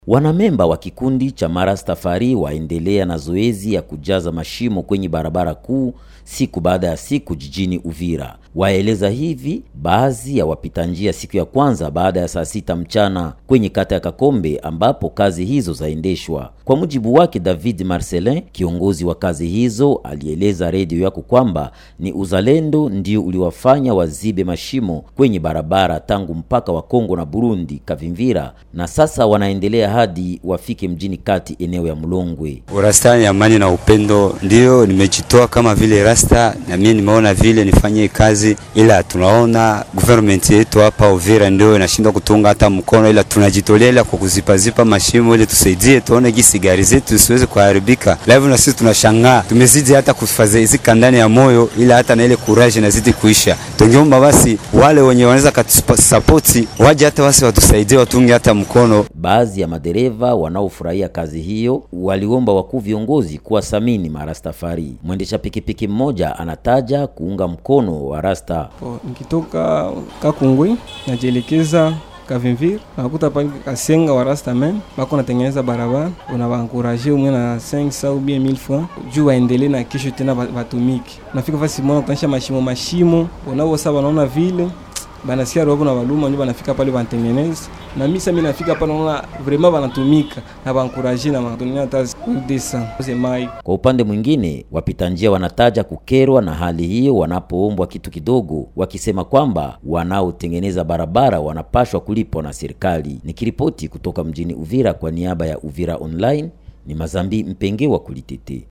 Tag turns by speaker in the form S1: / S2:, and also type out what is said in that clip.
S1: Wanamemba wa kikundi cha Marastafari waendelea na zoezi ya kujaza mashimo kwenye barabara kuu siku baada ya siku jijini Uvira. Waeleza hivi baadhi ya wapita njia siku ya kwanza baada ya saa 6 mchana kwenye kata ya Kakombe ambapo kazi hizo zaendeshwa. Kwa mujibu wake David Marcelin, kiongozi wa kazi hizo, alieleza redio yako kwamba ni uzalendo ndio uliwafanya wazibe mashimo kwenye barabara tangu mpaka wa Kongo na Burundi Kavimvira, na sasa wanaendelea hadi wafike mjini kati eneo ya Mulongwe.
S2: Rasta ya amani na upendo ndio nimejitoa kama vile rasta, na mimi nimeona vile nifanye kazi, ila tunaona government yetu hapa Uvira ndio inashindwa kutunga hata mkono, ila tunajitolea kwa kuzipazipa mashimo ili tusaidie tuone gisi gari zetu siweze kuharibika. Live na sisi tunashangaa, tumezidi hata kufadhaizika ndani ya moyo, ila hata na ile courage inazidi kuisha. Tungeomba basi wale wenye wanaweza kutusupport waje hata wasi watusaidie watunge hata mkono.
S1: Baadhi ya madereva wanaofurahia kazi hiyo waliomba wakuu viongozi kuwasamini Marastafari. Mwendesha pikipiki mmoja anataja kuunga mkono wa Rasta.
S3: Nikitoka Kakungwi najielekeza Kavimvira, nakuta pale Kasenga wa Rasta men bako natengeneza barabara, unawaencourager umwe na 500 au 1000 francs juu waendelee na kesho tena batumiki. Nafika fasi mwana kutanisha mashimo unao sasa wanaona vile banasikia roho na waluma ndio banafika pale bantengeneza, na mimi nafika pale naona vraiment banatumika na baencourager na matunia tazi kudesa zemai.
S1: Kwa upande mwingine, wapita njia wanataja kukerwa na hali hiyo wanapoombwa kitu kidogo, wakisema kwamba wanaotengeneza barabara wanapashwa kulipwa na serikali. Nikiripoti kutoka mjini Uvira kwa niaba ya Uvira Online, ni Mazambi Mpenge wa Kulitete.